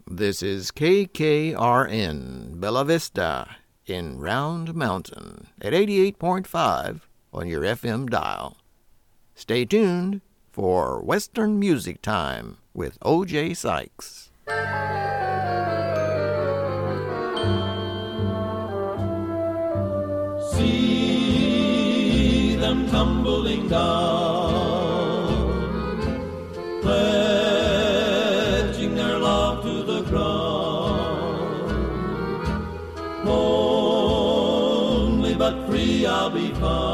This is KKRN Bella Vista in Round Mountain at 88.5 on your FM dial. Stay tuned for Western Music Time with O.J. Sykes. See them tumbling down, pledging their love to the ground. Lonely but free I'll be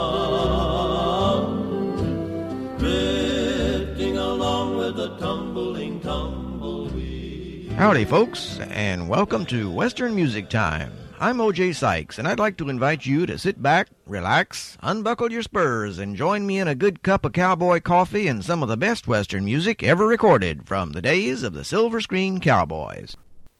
found, drifting along with the tumbling tumbleweed. Howdy, folks, and welcome to Western Music Time. I'm O.J. Sykes, and I'd like to invite you to sit back, relax, unbuckle your spurs, and join me in a good cup of cowboy coffee and some of the best Western music ever recorded from the days of the Silver Screen Cowboys.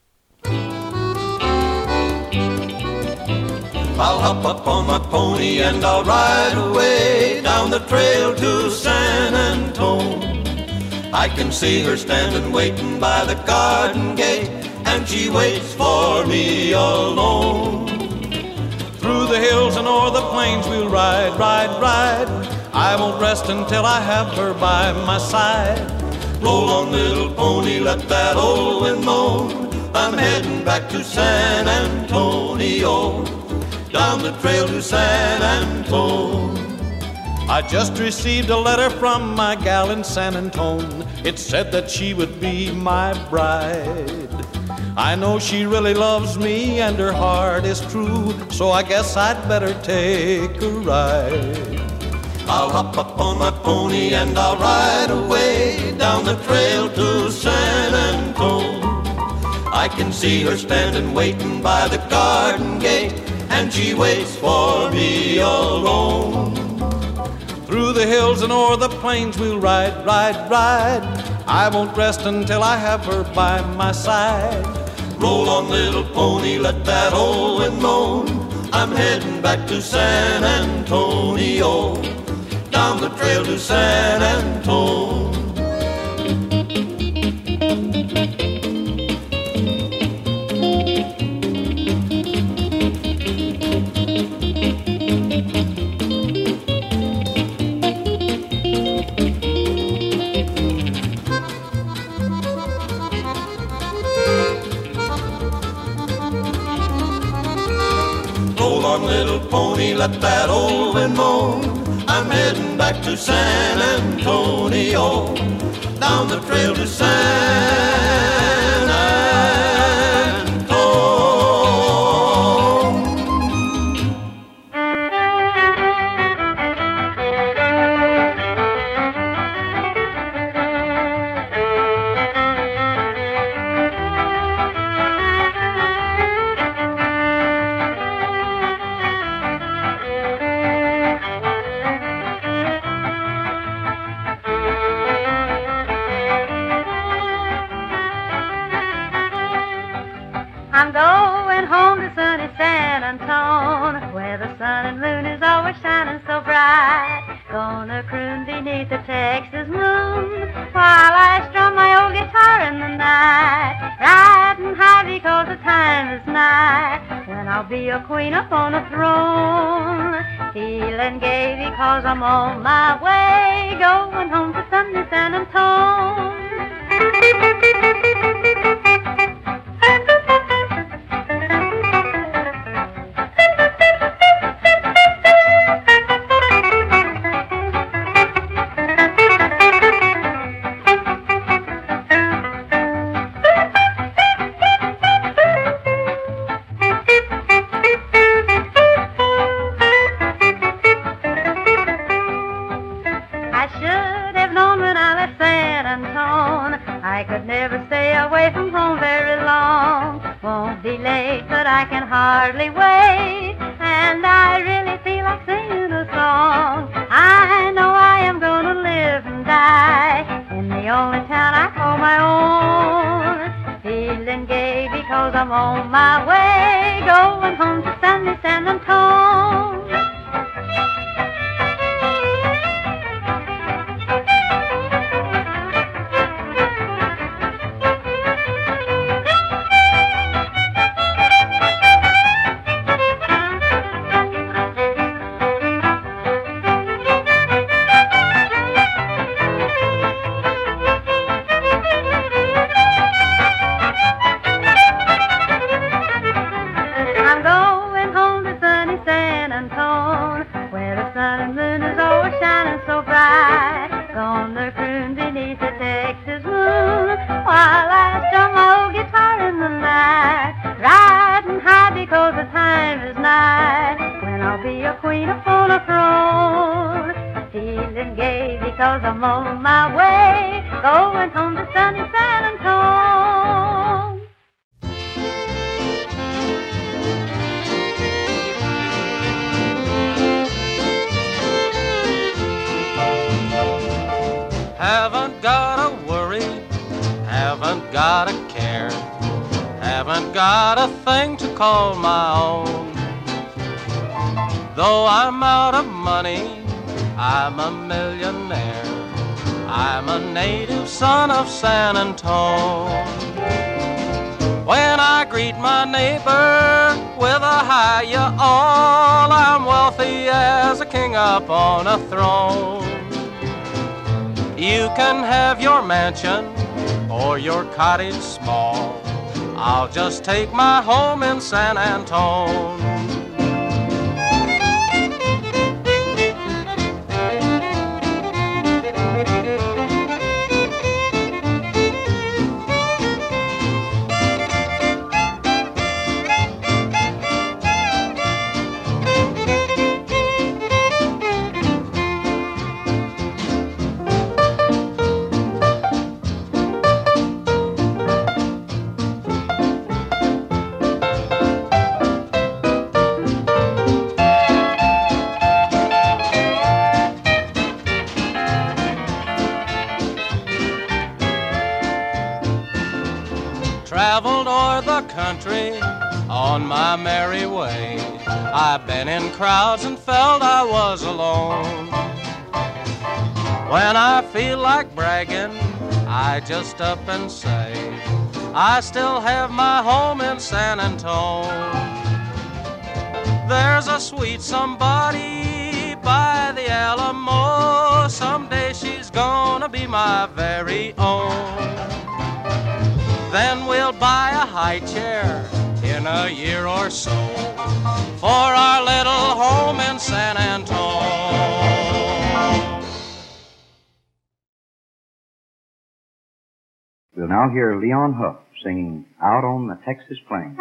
I'll hop up on my pony and I'll ride away down the trail to San Antone. I can see her standing waiting by the garden gate, and she waits for me alone. Through the hills and o'er the plains we'll ride, ride, ride. I won't rest until I have her by my side. Roll on, little pony, let that old wind moan. I'm heading back to San Antonio, down the trail to San Antone. I just received a letter from my gal in San Antone. It said that she would be my bride. I know she really loves me and her heart is true, so I guess I'd better take a ride. I'll hop up on my pony and I'll ride away down the trail to San Antone. I can see her standing waiting by the garden gate, and she waits for me alone. Through the hills and o'er the plains we'll ride, ride, ride. I won't rest until I have her by my side. Roll on, little pony, let that old wind moan. I'm heading back to San Antonio, down the trail to San Antone. Little pony, let that old wind moan. I'm heading back to San Antonio, down the trail to San Antone. I'm going home to sunny San Antone, where the sun and moon is always shining so bright. Gonna croon beneath the Texas moon while I strum my old guitar in the night. Riding high because the time is nigh when I'll be a queen upon a throne. Feeling gay because I'm on my way, going home to sunny San Antone. I could never stay away from home very long. Won't be late, but I can hardly wait. And I really feel like singing a song. I know I am gonna live and die in the only town I call my own. Feeling gay because I'm on my way, going home to sunny San Antone. between a full throne. Feeling gay because I'm on my way, going home to sunny San Antone. Haven't got a worry, haven't got a care, haven't got a thing to call my own. Though I'm out of money, I'm a millionaire. I'm a native son of San Antone. When I greet my neighbor with a hi, ya all, I'm wealthy as a king up on a throne. You can have your mansion or your cottage small. I'll just take my home in San Antone. Traveled o'er the country on my merry way. I've been in crowds and felt I was alone. When I feel like bragging, I just up and say, I still have my home in San Antone. There's a sweet somebody by the Alamo. Someday she's gonna be my very own. Then we'll buy a high chair in a year or so for our little home in San Antone. We'll now hear Leon Huff singing Out on the Texas Plains.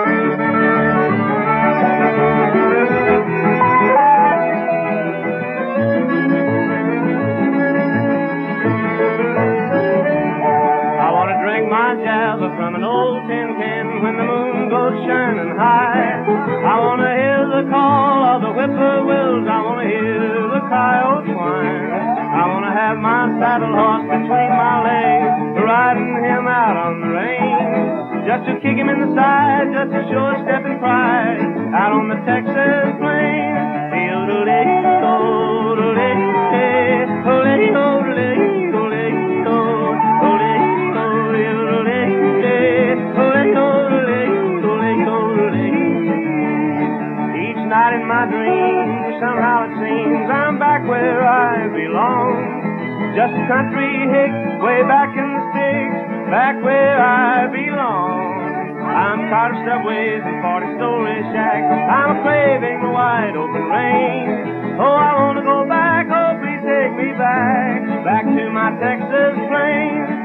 From an old tin can when the moon goes shining high. I want to hear the call of the whippoorwills. I want to hear the coyotes whine. I want to have my saddle horse between my legs, riding him out on the range, just to kick him in the side, just to show a step and pride, out on the Texas plains. Night in my dreams, somehow it seems I'm back where I belong. Just a country hick, way back in the sticks, back where I belong. I'm tired of subways and 40-story shacks. I'm craving the wide open range. Oh, I want to go back, oh, please take me back, back to my Texas plains.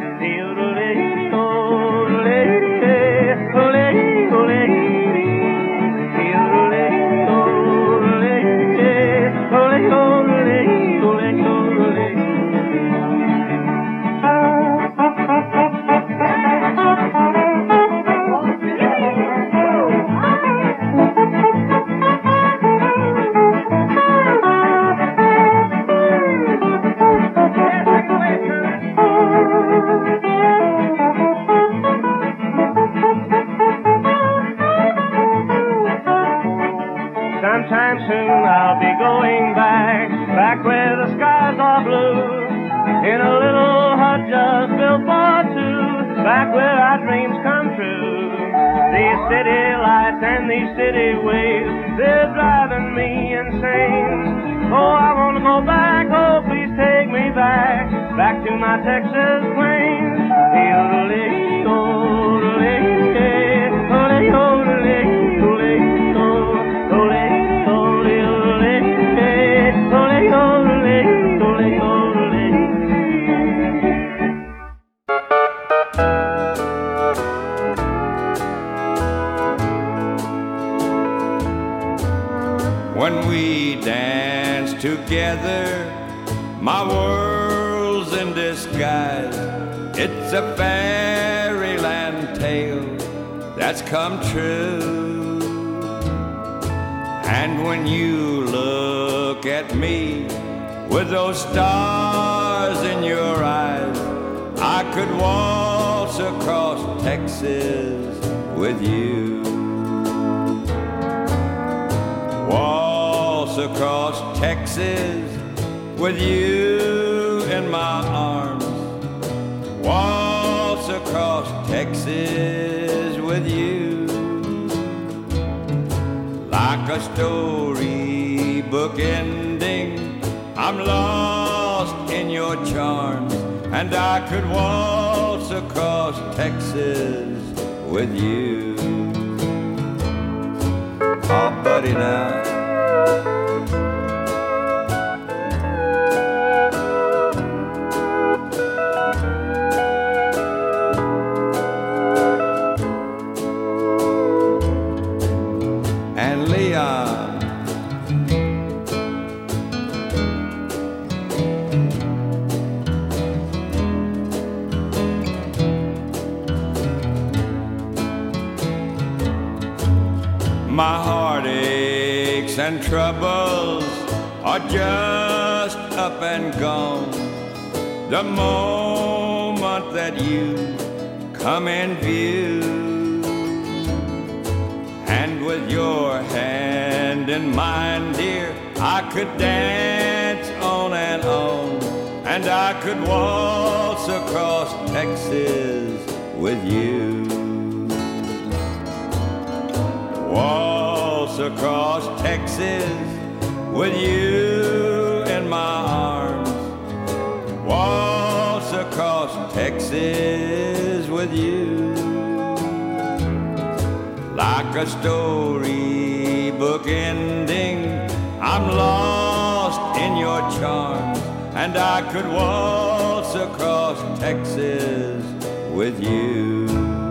Sometime soon I'll be going back, back where the skies are blue, in a little hut just built for two, back where our dreams come true. These city lights and these city ways, they're driving me insane. Oh, I want to go back, oh, please take me back, back to my Texas plains. when we dance together. My world's in disguise. It's a fairyland tale that's come true. And when you look at me with those stars in your eyes, I could waltz across Texas with you. Waltz across Texas with you in my arms. Waltz across Texas with you. Like a storybook ending, I'm lost in your charms, and I could waltz across Texas with you. Oh, buddy, now. And Leon. My heartaches and troubles are just up and gone the moment that you come in view. And with your hand in mine, dear, I could dance on, and I could waltz across Texas with you. Waltz across Texas with you in my arms. Waltz across Texas with you. Like a storybook ending, I'm lost in your charms, and I could waltz across Texas with you.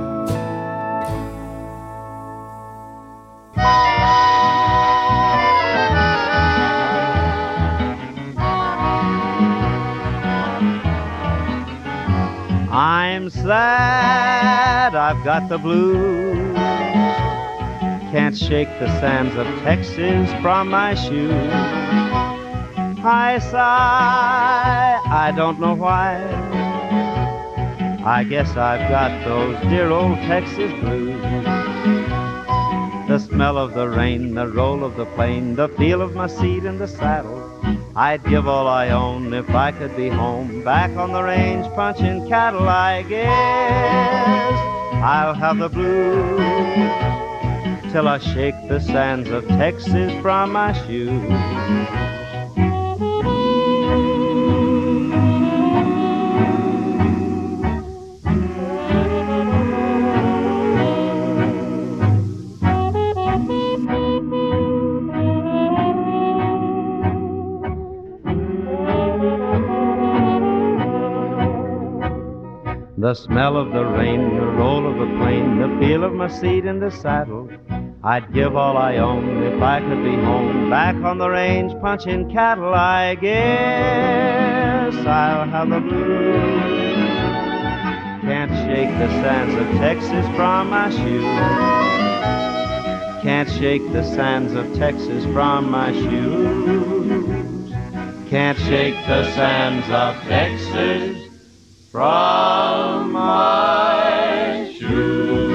I'm sad, I've got the blues. Can't shake the sands of Texas from my shoes. I sigh, I don't know why. I guess I've got those dear old Texas blues. The smell of the rain, the roll of the plane, the feel of my seat in the saddle. I'd give all I own if I could be home, back on the range punching cattle. I guess I'll have the blues till I shake the sands of Texas from my shoes. The smell of the rain, the roll of the plane, the feel of my seat in the saddle. I'd give all I own if I could be home, back on the range punching cattle. I guess I'll have the blues. Can't shake the sands of Texas from my shoes. Can't shake the sands of Texas from my shoes. Can't shake the sands of Texas from my shoes.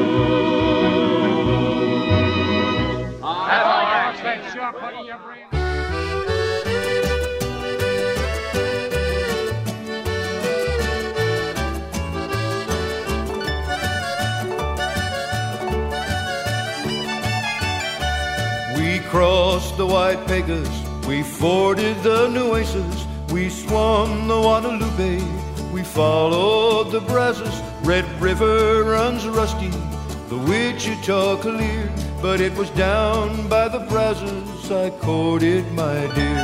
We crossed the White Pegas, we forded the Nueces, we swum the Guadalupe, we followed the Brazos. Red River runs rusty, the Wichita clear, but it was down by the Brazos I courted my dear.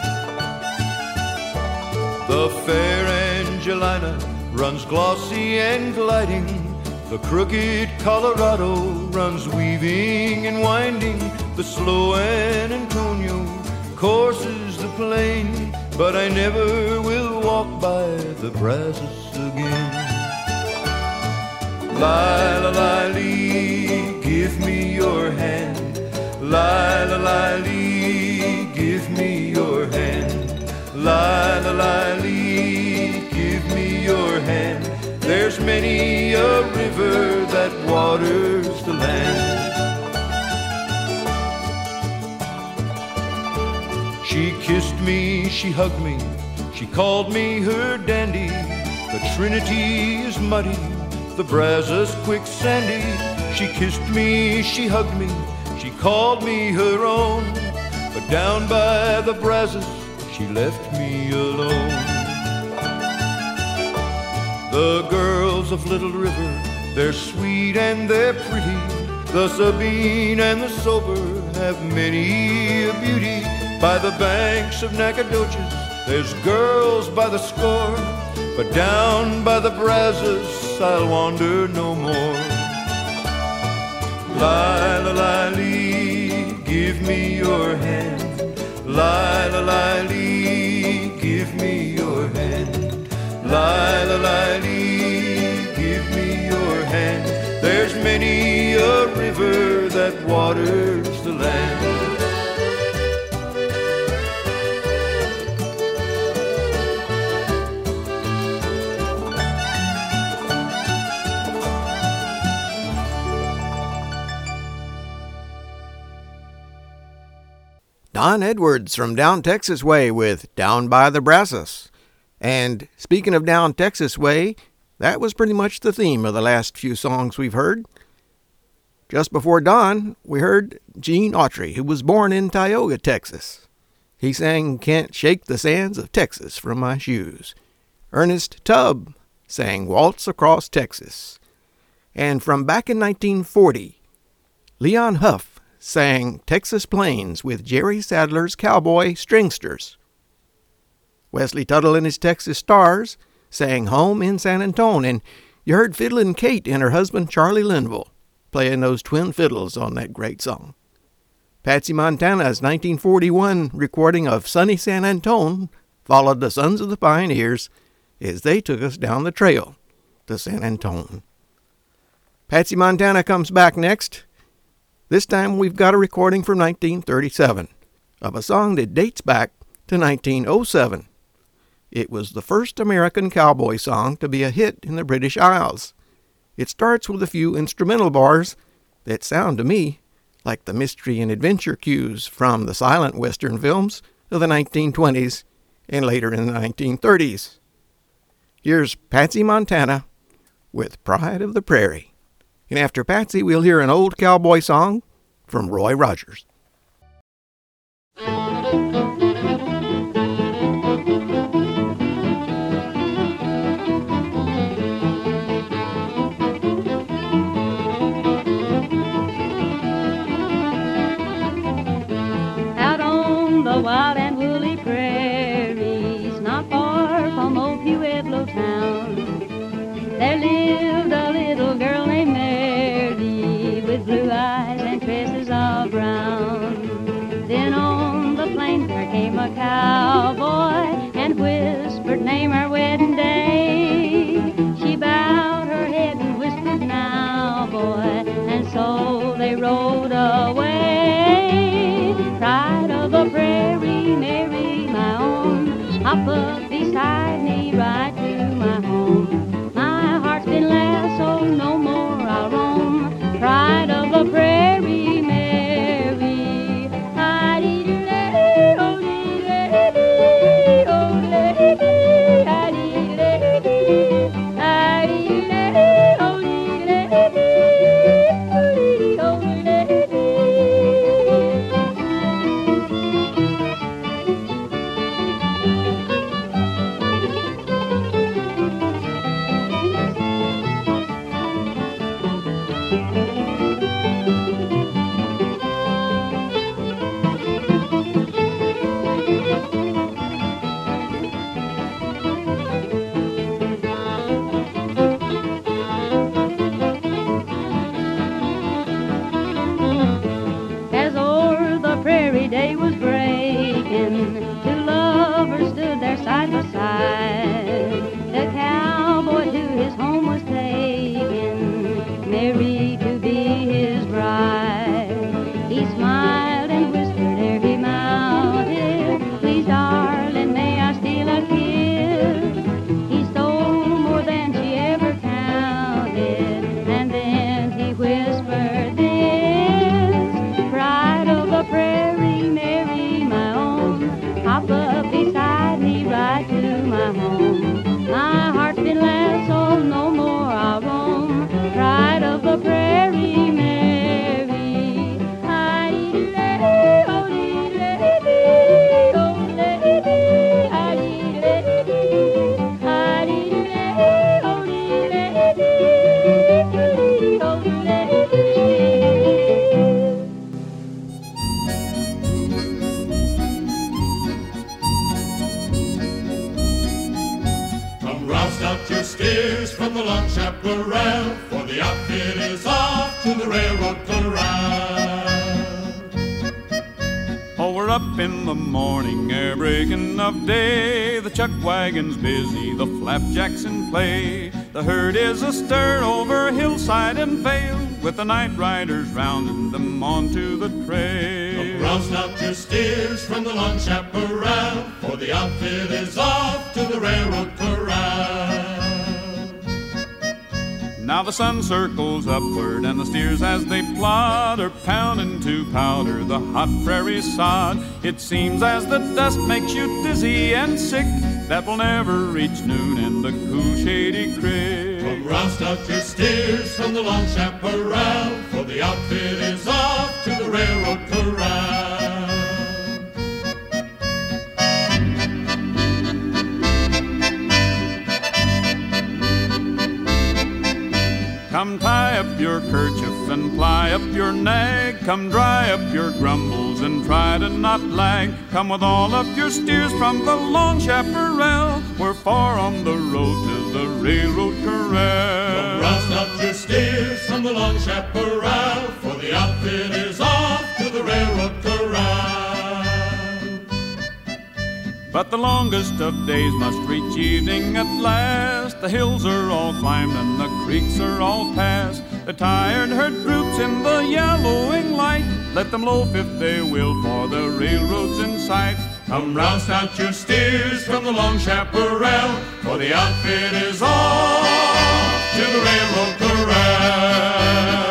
The fair Angelina runs glossy and gliding, the crooked Colorado runs weaving and winding, the slow San Antonio courses the plain, but I never will walk by the Brazos again. Li-la-li-lee, give me your hand. Li-la-li-lee, give me your hand. Li-la-li-lee, give me your hand. There's many a river that waters the land. She kissed me, she hugged me, she called me her dandy. The Trinity is muddy, the Brazos quicksandy. She kissed me, she hugged me, she called me her own. But down by the Brazos, she left me alone. The girls of Little River, they're sweet and they're pretty. The Sabine and the Sober have many a beauty. By the banks of Nacogdoches, there's girls by the score. But down by the Brazos, I'll wander no more. Li-la-li-lee, give me your hand. Li-la-li-lee, give me your hand. Li-la-li-lee, give me your hand. There's many a river that waters the land. Don Edwards from Down Texas Way with Down by the Brazos. And speaking of Down Texas Way, that was pretty much the theme of the last few songs we've heard. Just before Don, we heard Gene Autry, who was born in Tioga, Texas. He sang Can't Shake the Sands of Texas from My Shoes. Ernest Tubb sang Waltz Across Texas. And from back in 1940, Leon Huff sang Texas Plains with Jerry Sadler's Cowboy Stringsters. Wesley Tuttle and his Texas Stars sang Home in San Antone, and you heard Fiddlin' Kate and her husband Charlie Linville playing those twin fiddles on that great song. Patsy Montana's 1941 recording of Sunny San Antone followed the Sons of the Pioneers as they took us down the trail to San Antone. Patsy Montana comes back next. This time we've got a recording from 1937 of a song that dates back to 1907. It was the first American cowboy song to be a hit in the British Isles. It starts with a few instrumental bars that sound to me like the mystery and adventure cues from the silent Western films of the 1920s and later in the 1930s. Here's Patsy Montana with Pride of the Prairie. And after Patsy, we'll hear an old cowboy song from Roy Rogers. Out on the wild and woolly prairies, not far from old Pueblo town, there lived a little girl named Mary, with blue eyes and tresses of brown. Then on the plains there came a cowboy and whispered, name our wedding day. She bowed her head and whispered, now boy, and so they rode away. Pride of the prairie, Mary, my own, hop up beside me, ride to my home. My heart's been lassoed, no more I'll roam. Pride of the prairie, Mary. I-dee-dee-dee, oh-dee-dee-dee, oh-dee-dee-dee, I-dee-dee-dee, I-dee-dee-dee, oh-dee-dee-dee, oh-dee-dee-dee. Mary to be his bride. He smiled and whispered ere he mounted, please, darling, may I steal a kiss? He stole more than she ever counted, and then he whispered this, pride of the prairie, Mary, my own, hop up beside me, ride to my home. My heart's been last, so no more I'll roam, pride of the prairie, Mary. Hi-dee-lay, oh-dee-lay-dee, oh-dee-lay-dee, hi-dee-lay-dee, hi-dee-lay, oh-dee-lay-dee, oh-dee-lay-dee. Come roust out your steers from the long chaparral, for the outfit is off to the railroad corral. Oh, we're up in the morning, ere breaking of day. The chuck wagon's busy, the flapjack's in play. The herd is astir over hillside and vale, with the night riders rounding them onto the trail. Come roust out your steers from the long chaparral, for the outfit is off to the railroad corral. Now the sun circles upward, and the steers as they plod are pounding to powder the hot prairie sod. It seems as the dust makes you dizzy and sick, that we'll never reach noon in the cool shady creek. Come roust out your steers from the long chaparral, for the outfit is off to the railroad corral. Come tie up your kerchief and ply up your nag. Come dry up your grumbles and try to not lag. Come with all of your steers from the long chaparral. We're far on the road to the railroad corral. Come roust out your steers from the long chaparral, for the outfit is off to the railroad corral. But the longest of days must reach evening at last. The hills are all climbed and the creeks are all passed. The tired herd groups in the yellowing light. Let them loaf if they will, for the railroad's in sight. Come roust out your steers from the long chaparral, for the outfit is off to the railroad corral.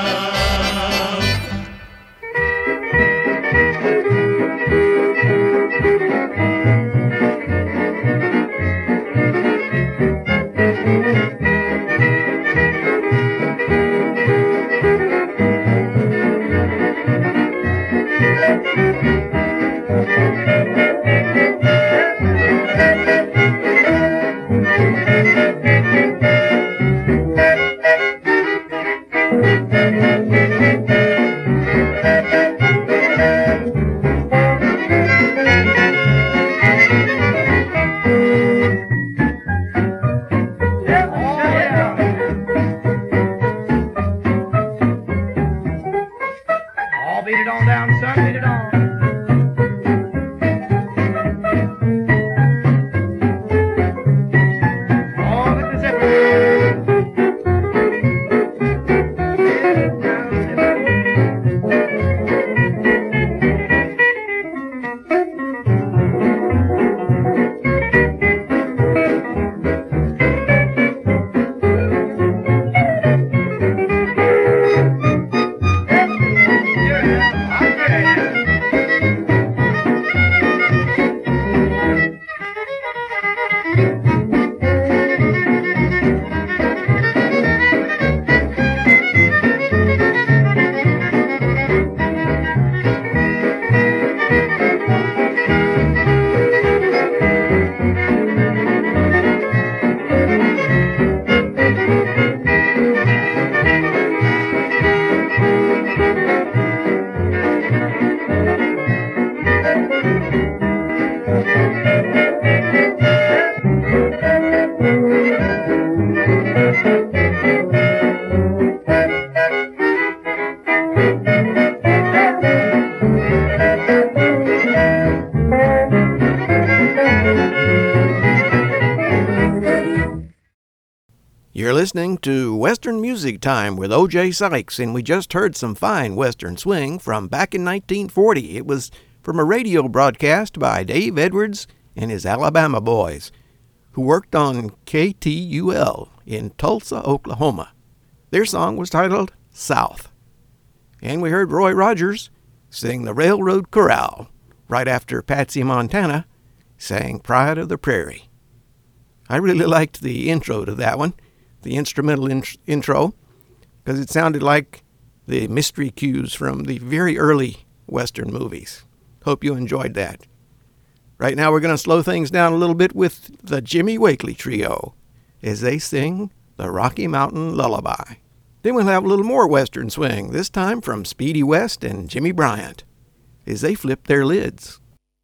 listening to Western Music Time with O.J. Sykes, and we just heard some fine Western swing from back in 1940. It was from a radio broadcast by Dave Edwards and his Alabama Boys, who worked on KTUL in Tulsa, Oklahoma. Their song was titled South. And we heard Roy Rogers sing The Railroad Corral right after Patsy Montana sang Pride of the Prairie. I really liked the intro to that one, the instrumental intro, because it sounded like the mystery cues from the very early Western movies. Hope you enjoyed that. Right now we're going to slow things down a little bit with the Jimmy Wakely Trio as they sing the Rocky Mountain Lullaby. Then we'll have a little more Western swing, this time from Speedy West and Jimmy Bryant, as they flip their lids.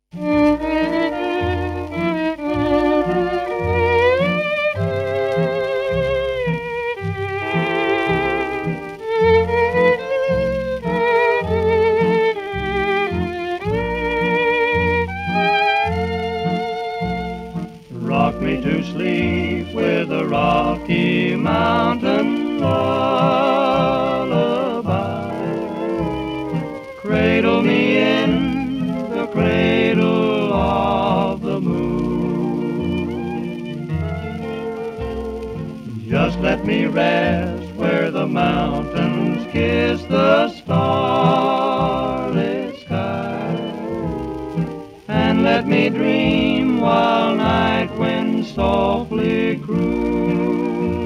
Rock me to sleep with a Rocky Mountain lullaby. Cradle me in the cradle of the moon. Just let me rest where the mountains kiss the starlit sky. And let me dream while night winds softly croon.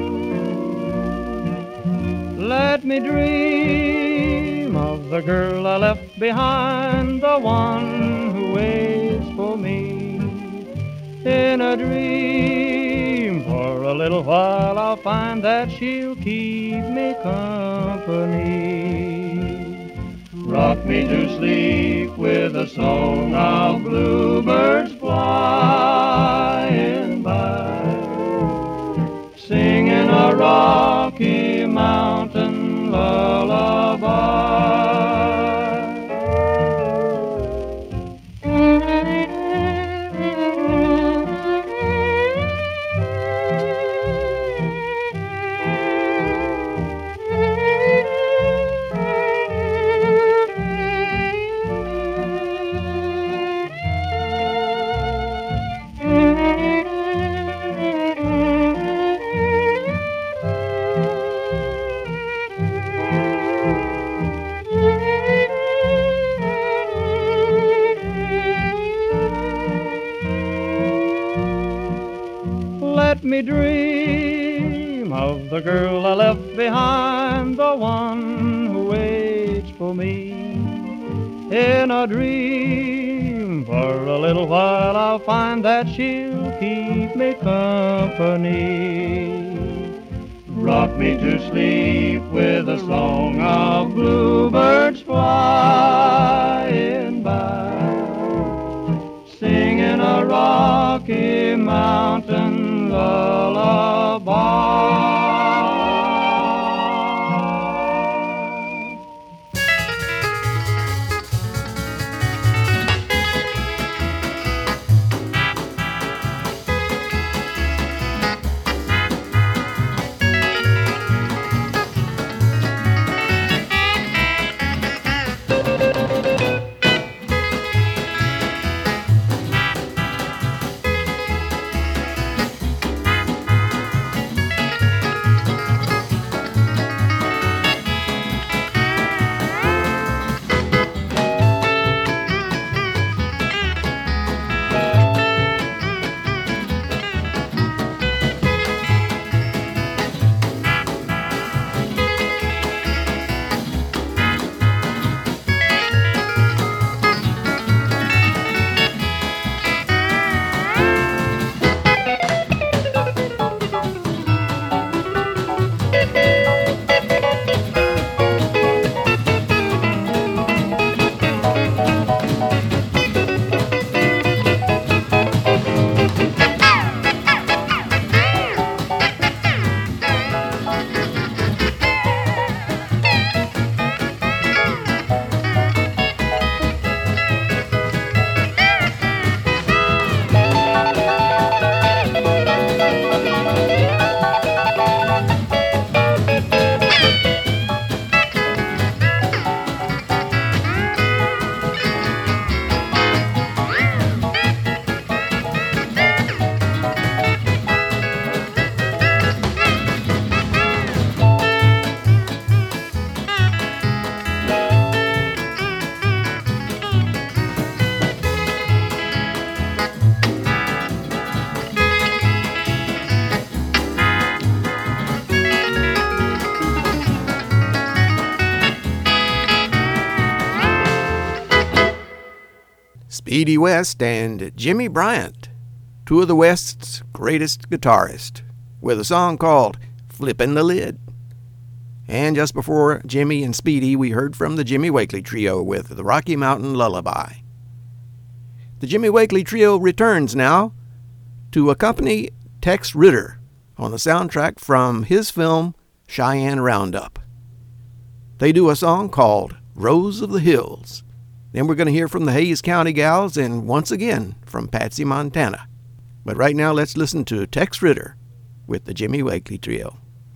Let me dream of the girl I left behind, the one who waits for me. In a dream, for a little while I'll find that she'll keep me company. Rock me to sleep with a song of bluebirds flying by, singing a Rocky Mountain lullaby. Let me dream of the girl I left behind, the one who waits for me. In a dream, for a little while I'll find that she'll keep me company. Rock me to sleep with a song of bluebirds flying by, singing a Rocky Mountain lullaby. Speedy West and Jimmy Bryant, two of the West's greatest guitarists, with a song called Flippin' the Lid. And just before Jimmy and Speedy, we heard from the Jimmy Wakely Trio with the Rocky Mountain Lullaby. The Jimmy Wakely Trio returns now to accompany Tex Ritter on the soundtrack from his film Cheyenne Roundup. They do a song called Rose of the Hills. Then we're going to hear from the Hayes County Gals and once again from Patsy Montana. But right now let's listen to Tex Ritter with the Jimmy Wakely Trio.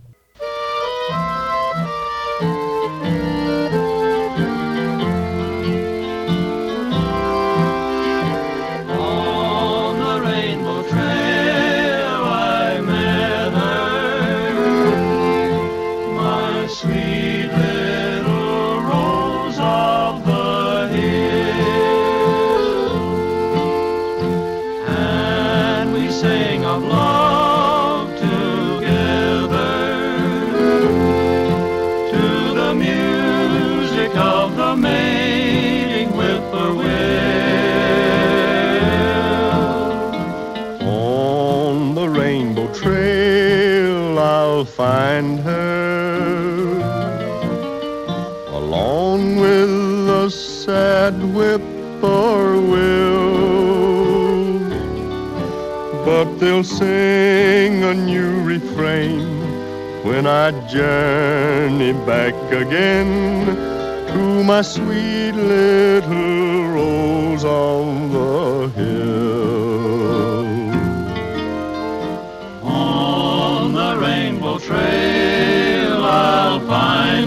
On the Rainbow Trail I met her, my sweet little rose of the hill, and we sang of love together to the music of the mating whippoorwill. On the Rainbow Trail I'll find her, along with the sad whippoorwill. But they'll sing a new refrain when I journey back again to my sweet little rose on the hill. On the Rainbow Trail I'll find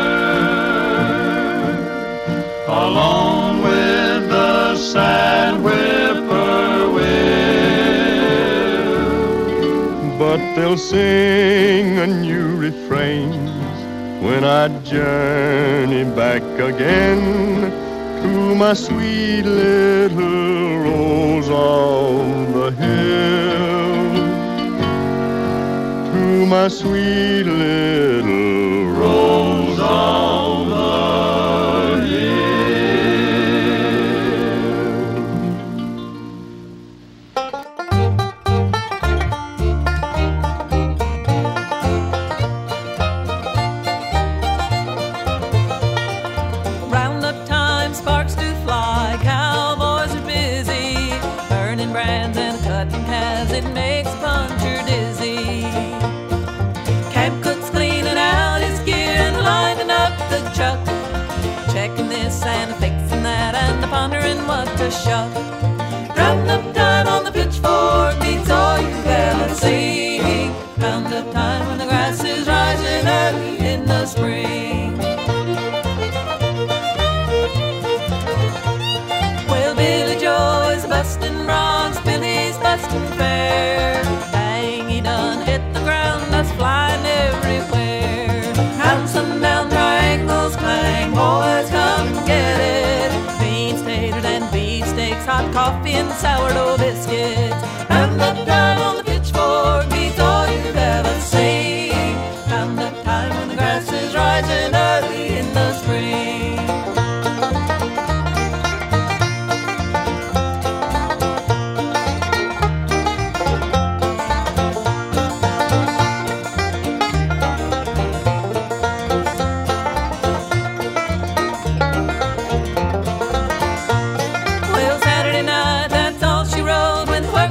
her, along with the sad whippoorwill. But they'll sing a new refrain when I journey back again to my sweet little rose on the hill, to my sweet little rose on the hill. Roundup time, sparks do fly, cowboys are busy, burning brands and cutting calves, it makes a puncher dizzy. Camp cook's cleaning out his gear and lining up the chuck, checking this and fixing that and pondering what to shuck. Roundup time on the pitchfork beats all you've ever seen. Roundup time when the grass is rising early in the spring. Well, Billy Joe's busting broncs, Billy's busting fair. Dang, he done hit the ground, dust flying everywhere. Round sundown triangles clang, boys come get it. Beans, taters, and beefsteaks, hot coffee and sourdough biscuits. Roundup time on the pitchfork beats all you've ever seen. Roundup time when the grass is rising early in the spring. Well, Saturday night, that's all she wrote when the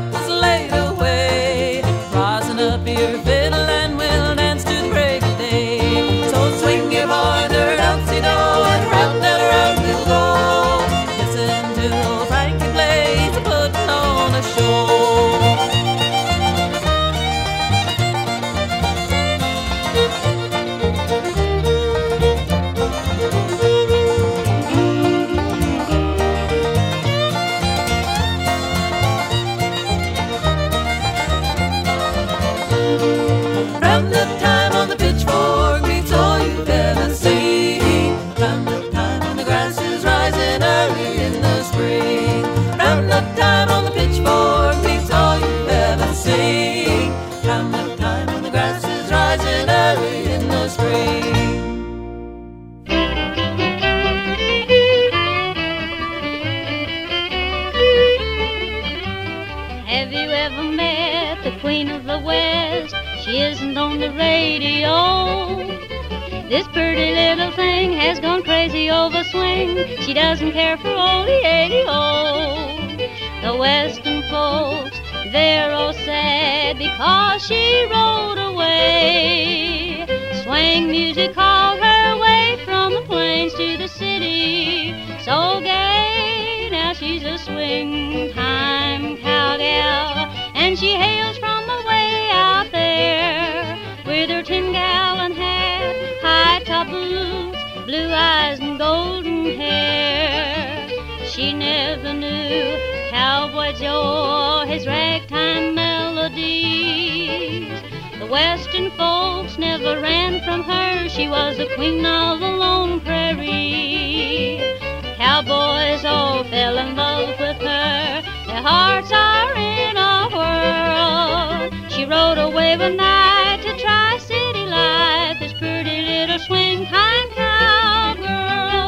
West. She isn't on the radio. This pretty little thing has gone crazy over swing. She doesn't care for all the 80-o. The Western folks, they're all sad because she rode away. Swing music called her way from the plains to the city. So gay, now she's a swing time cowgirl, and she hails from the way out there with her 10-gallon hat, high-top boots, blue eyes and golden hair. She never knew Cowboy Joe or his ragtime melodies. The Western folks never ran from her. She was the queen of the lone prairie. Cowboys all fell in love with her. Their hearts are in a whirl. She rode away one night to try city life, this pretty little swing time cowgirl.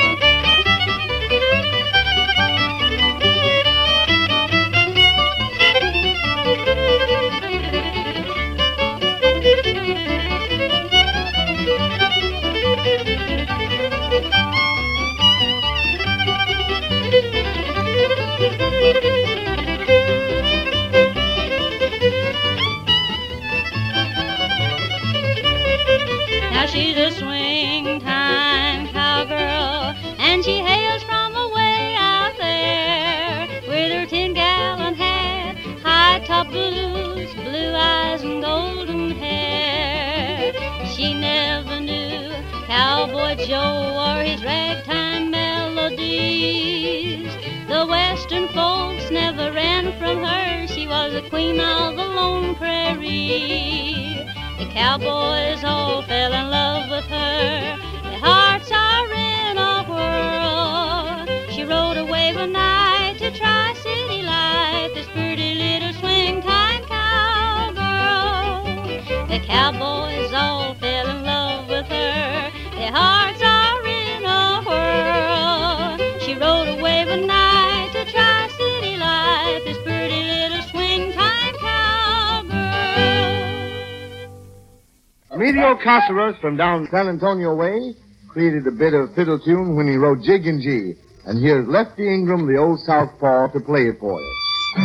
Now she's a swing time cowgirl, and she hails from away out there with her 10-gallon hat, high-top boots, blue eyes and golden hair. She never knew Cowboy Joe or his ragtime melodies. The Western folks never ran from her. She was the queen of the lone prairie. The cowboys all fell in love with her. Their hearts are in a whirl. She rode away one night to try city life, this pretty little swing time cowgirl. The cowboys all fell in love with her. Their hearts are in a whirl. She rode away one night to try city life, this pretty little swing time cowgirl. Emilio Caceres from down San Antonio way created a bit of fiddle tune when he wrote Jig and G. And here's Lefty Ingram, the old southpaw, to play it for you.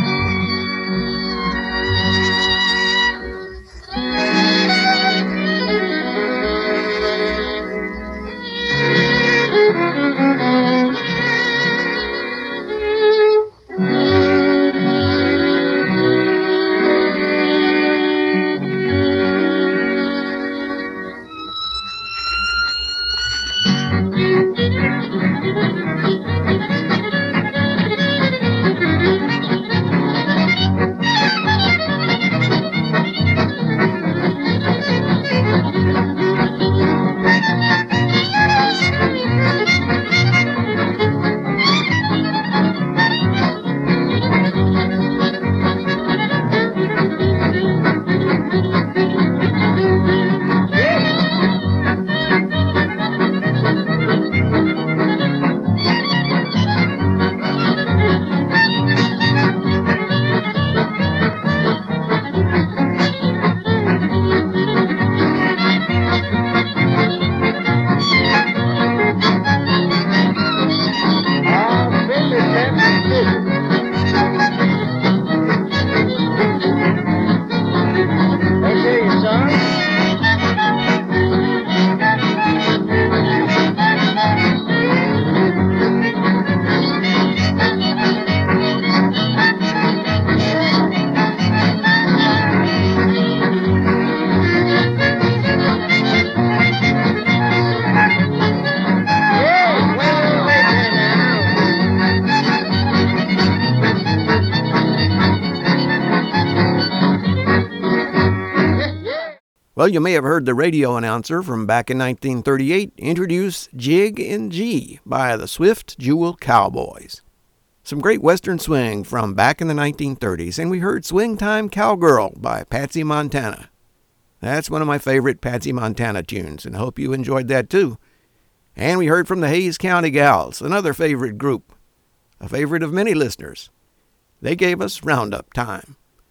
Well, you may have heard the radio announcer from back in 1938 introduce Jig and G by the Swift Jewel Cowboys. Some great Western swing from back in the 1930s, and we heard Swing Time Cowgirl by Patsy Montana. That's one of my favorite Patsy Montana tunes, and I hope you enjoyed that too. And we heard from the Hayes County Gals, another favorite group, a favorite of many listeners. They gave us Roundup Time.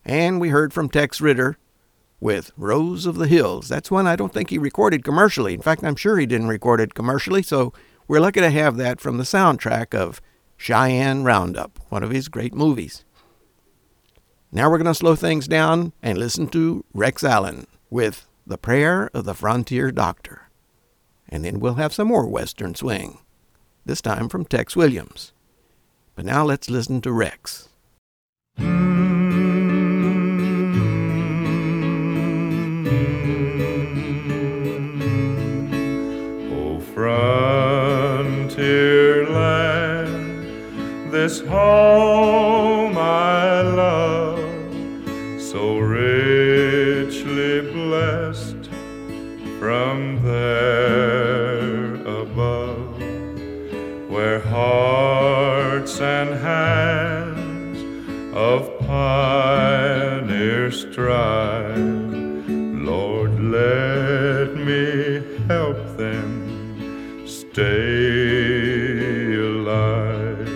And we heard from Tex Ritter with Rose of the Hills. That's one I don't think he recorded commercially. In fact, I'm sure he didn't record it commercially, so we're lucky to have that from the soundtrack of Cheyenne Roundup, one of his great movies. Now we're going to slow things down and listen to Rex Allen with The Prayer of the Frontier Doctor. And then we'll have some more Western swing, this time from Tex Williams. But now let's listen to Rex. Frontier land, this home I love, so richly blessed from there above, where hearts and hands of pioneers strive. Lord, let me help them stay alive.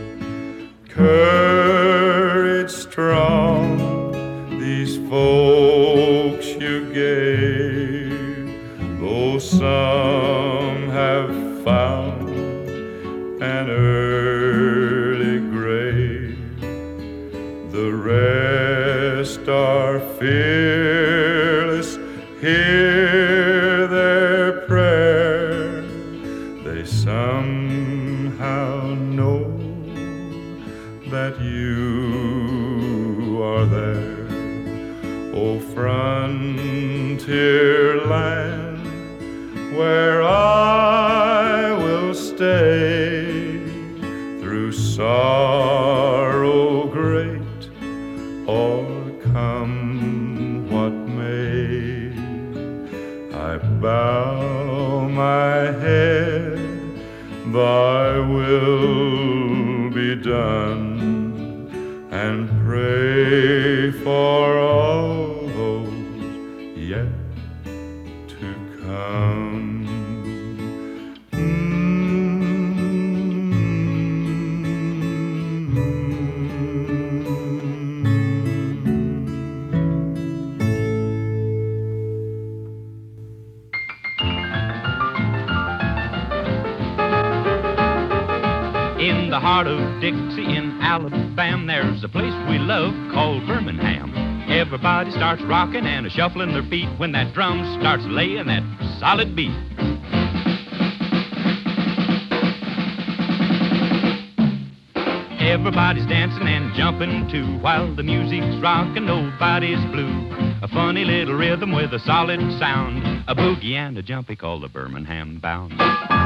Courage strong, these folks you gave, though some have found an early grave, the rest are fearless. Hear their prayer, they somehow know that you are there. O frontier land, where I will stay through sorrow great or come what may. I bow my head, thy will be done, and pray for all those yet to come. In the heart of Dixie in Alabama, there's a place we love called Birmingham. Everybody starts rocking and a-shuffling their feet when that drum starts laying that solid beat. Everybody's dancing and jumping too while the music's rocking, nobody's blue. A funny little rhythm with a solid sound, a boogie and a jumpy called the Birmingham Bound.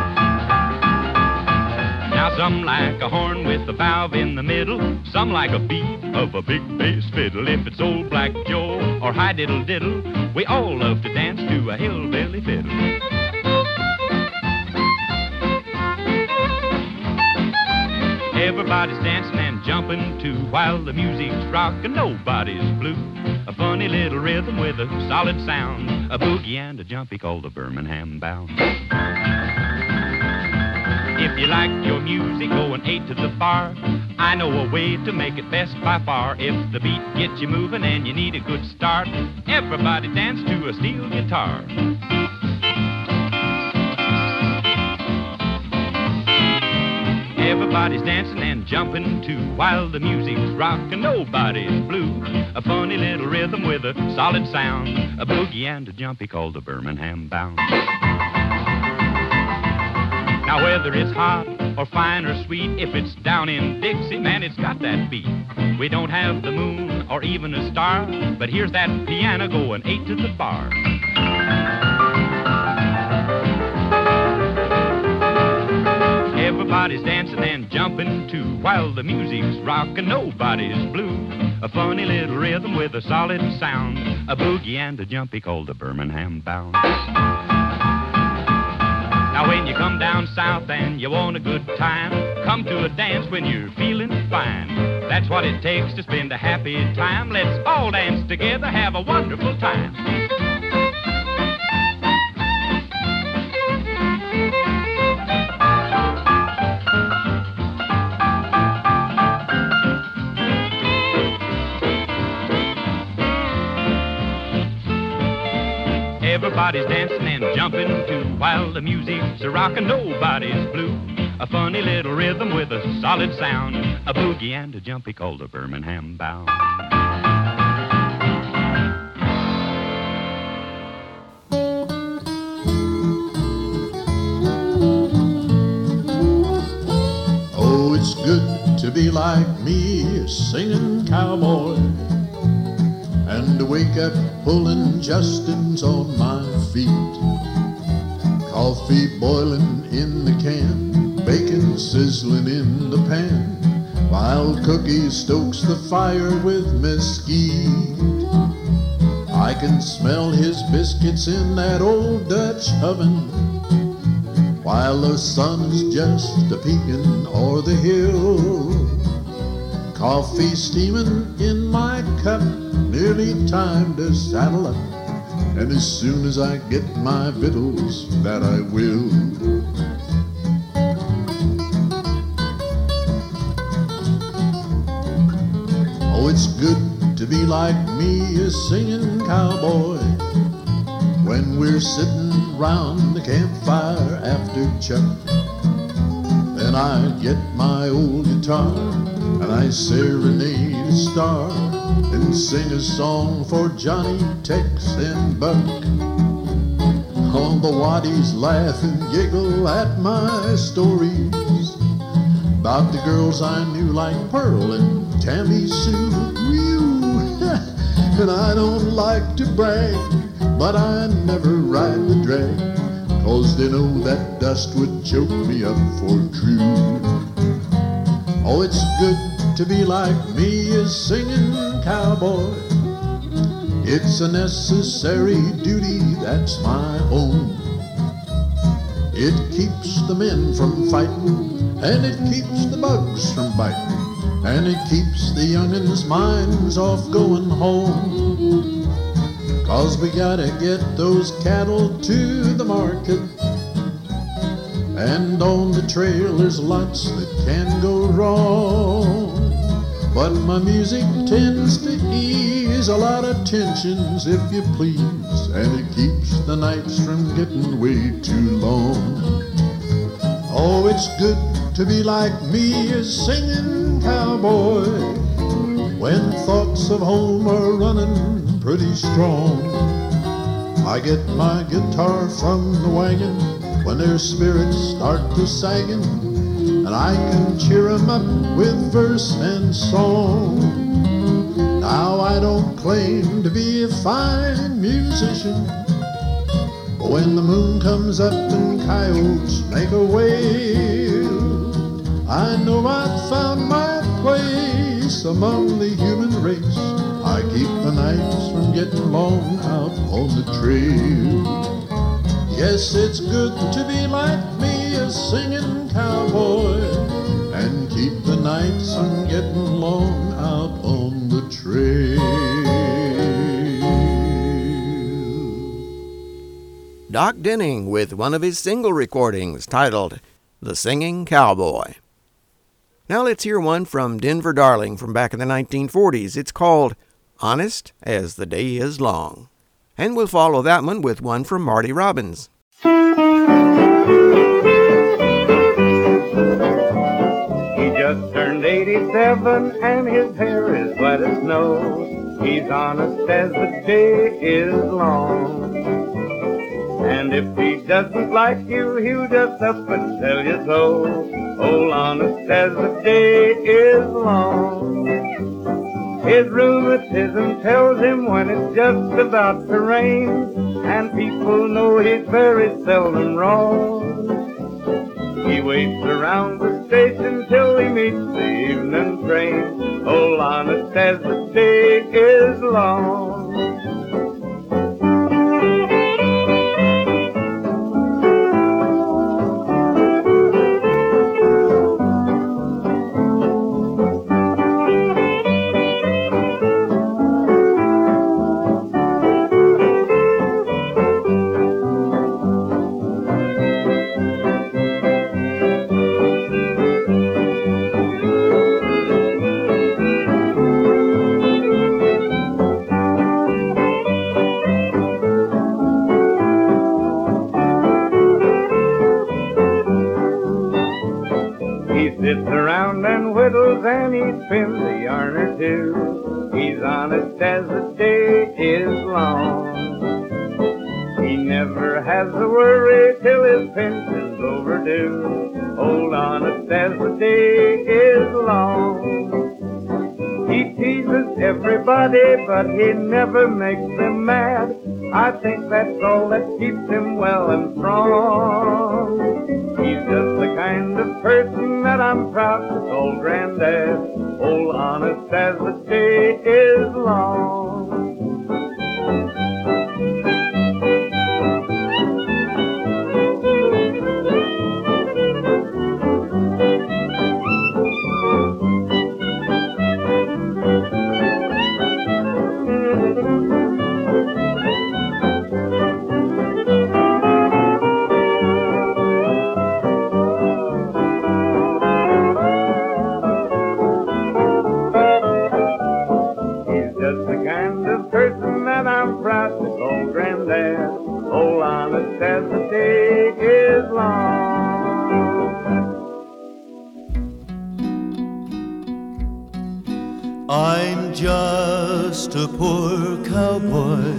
Now some like a horn with a valve in the middle, some like a beat of a big bass fiddle. If it's old Black Joe or High Diddle Diddle, we all love to dance to a hillbilly fiddle. Everybody's dancing and jumping too while the music's rocking, nobody's blue. A funny little rhythm with a solid sound, a boogie and a jumpy called the Birmingham Bound. If you like your music going 8 to the bar, I know a way to make it best by far. If the beat gets you moving and you need a good start, everybody dance to a steel guitar. Everybody's dancing and jumping too while the music's rocking, nobody's blue. A funny little rhythm with a solid sound, a boogie and a jumpy called the Birmingham Bound. Now whether it's hot or fine or sweet, if it's down in Dixie, man, it's got that beat. We don't have the moon or even a star, but here's that piano going 8 to the bar. Everybody's dancing and jumping too while the music's rocking, nobody's blue. A funny little rhythm with a solid sound, a boogie and a jumpy called the Birmingham Bound. Now when you come down south and you want a good time, come to a dance when you're feeling fine. That's what it takes to spend a happy time. Let's all dance together, have a wonderful time. everybody's dancing and jumping too. While the music's a rockin', nobody's blue. A funny little rhythm with a solid sound, a boogie and a jumpy called the Birmingham Bound. Oh, it's good to be like me, a singing cowboy, and to wake up pulling Justins on my feet. Coffee boiling in the can, bacon sizzling in the pan, while Cookie stokes the fire with mesquite. I can smell his biscuits in that old Dutch oven, while the sun's just a-peeking o'er the hill. Coffee steaming in my cup, nearly time to saddle up, and as soon as I get my victuals, that I will. Oh, it's good to be like me, a singing cowboy, when we're sitting round the campfire after chuck. Then I get my old guitar and I serenade a star and sing a song for Johnny, Tex, and Buck. All the waddies laugh and giggle at my stories about the girls I knew like Pearl and Tammy Sue. And I don't like to brag, but I never ride the drag, 'cause they know that dust would choke me up for true. Oh, it's good to be like me, a singing cowboy. It's a necessary duty that's my own. It keeps the men from fighting, and it keeps the bugs from biting, and it keeps the young'uns' minds off going home. 'Cause we gotta get those cattle to the market, and on the trail there's lots that can go wrong. But my music tends to ease a lot of tensions, if you please, and it keeps the nights from getting way too long. Oh, it's good to be like me, a singing cowboy, when thoughts of home are running pretty strong. I get my guitar from the wagon when their spirits start to sagging, and I can cheer 'em up with verse and song. Now I don't claim to be a fine musician, but when the moon comes up and coyotes make a wail, I know I've found my place among the human race. I keep the nights from getting long out on the trail. Yes, it's good to be like me, a singing cowboy, and keep the nights from getting long out on the trail. Doc Denning with one of his single recordings titled The Singing Cowboy. Now let's hear one from Denver Darling from back in the 1940s. It's called Honest as the Day is Long. And we'll follow that one with one from Marty Robbins. He just turned 87 and his hair is white as snow. He's honest as the day is long. And if he doesn't like you, he'll just up and tell you so. Oh, honest as the day is long. His rheumatism tells him when it's just about to rain, and people know he's very seldom wrong. He waits around the station till he meets the evening train. Oh, honest as the day is long. Sits around and whittles and he spins a yarn or two. He's honest as the day is long. He never has a worry till his pension's overdue. Hold honest as the day is long. He teases everybody, but he never makes them mad. I think that's all that keeps him well and strong. He's just the kind of person that I'm proud to call Granddad. Hold honest as the day is long. I'm proud to call Granddad. Oh, honest as the day is long. I'm just a poor cowboy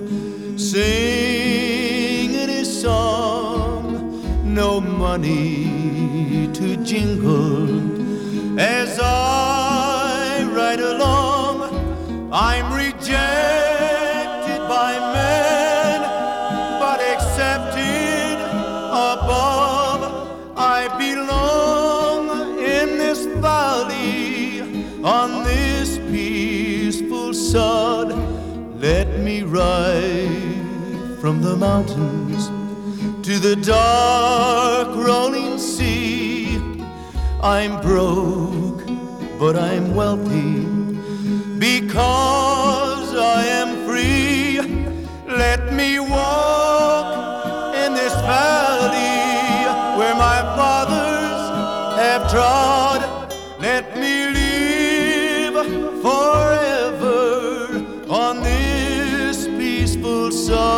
singing his song. No money to jingle as I ride along. I'm rejected by men, but accepted above. I belong in this valley, on this peaceful sod. Let me ride from the mountains to the dark rolling sea. I'm broke, but I'm wealthy, because I am free. Let me walk in this valley where my fathers have trod. Let me live forever on this peaceful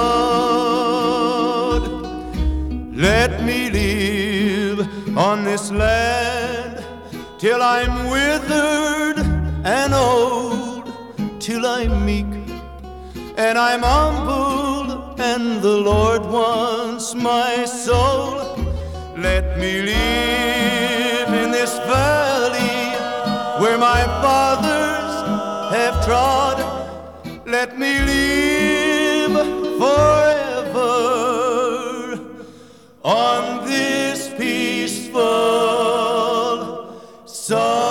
sod. Let me live on this land till I'm withered and old, till I'm meek and I'm humble, and the Lord wants my soul. Let me live in this valley where my fathers have trod. Let me live forever on this peaceful sod.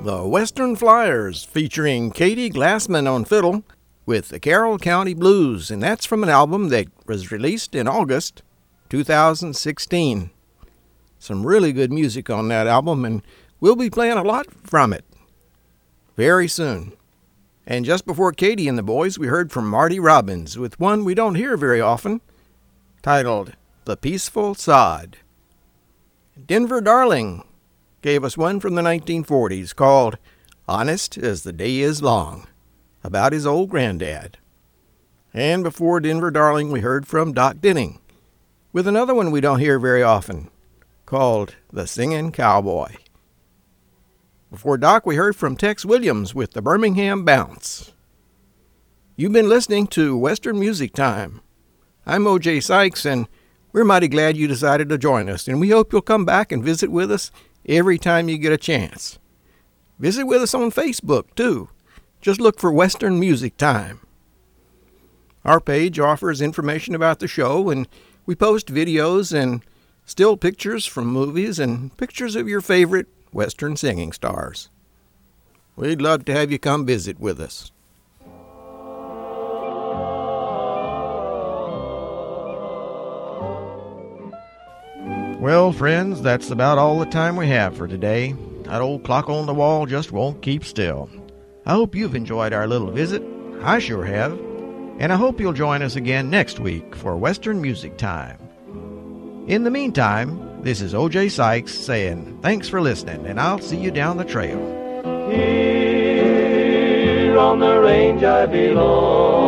The Western Flyers, featuring Katie Glassman on fiddle with the Carroll County Blues, and that's from an album that was released in August 2016. Some really good music on that album, and we'll be playing a lot from it very soon. And just before Katie and the boys, we heard from Marty Robbins with one we don't hear very often, titled The Peaceful Sod. Denver Darling gave us one from the 1940s called Honest as the Day Is Long, about his old granddad. And before Denver Darling, we heard from Doc Denning with another one we don't hear very often, called The Singin' Cowboy. Before Doc, we heard from Tex Williams with the Birmingham Bounce. You've been listening to Western Music Time. I'm O.J. Sykes, and we're mighty glad you decided to join us, and we hope you'll come back and visit with us every time you get a chance. Visit with us on Facebook, too. Just look for Western Music Time. Our page offers information about the show, and we post videos and still pictures from movies and pictures of your favorite Western singing stars. We'd love to have you come visit with us. Well, friends, that's about all the time we have for today. That old clock on the wall just won't keep still. I hope you've enjoyed our little visit. I sure have. And I hope you'll join us again next week for Western Music Time. In the meantime, this is O.J. Sykes saying thanks for listening, and I'll see you down the trail. Here on the range I belong.